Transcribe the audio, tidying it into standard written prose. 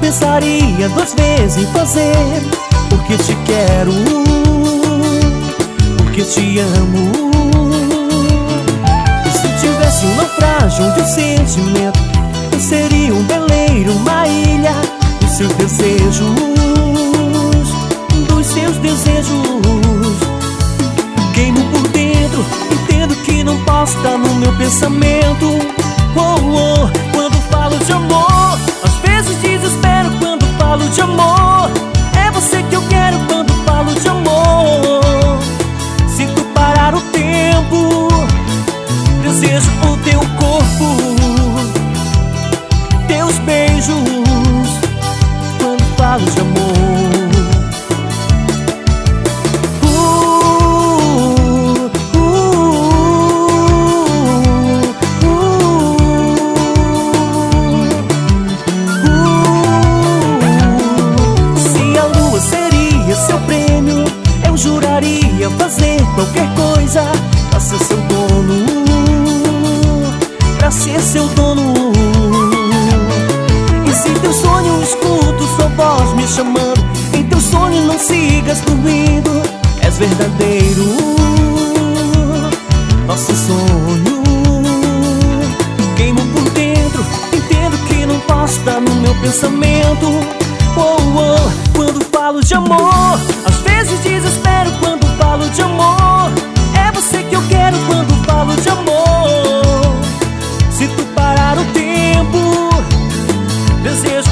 pensaria duas vezes em fazer, porque te quero, porque te amo. E se tivesse um naufrágio de um sentimento, eu seria um veleiro, uma ilha dos seus desejos, dos seus desejos. Queimo por dentro, entendo que não posso estar no meu pensamento. Oh, oh, quando falo de amor, às vezes desespero quando falo de amor. É você que eu quero quando falo de amor. Se tu parar o tempo, desejo o teu corpo, teus beijos, quando falo de amor. Juraria fazer qualquer coisa pra ser seu dono, pra ser seu dono. E se teu sonho escuto sua voz me chamando, em teu sonho não sigas dormindo, és verdadeiro, nosso sonho. Queimo por dentro, entendo que não posso estar no meu pensamento. Oh, oh, quando falo de amor, às vezes desespero quando falo de amor. É você que eu quero quando falo de amor. Se tu parar o tempo, desejo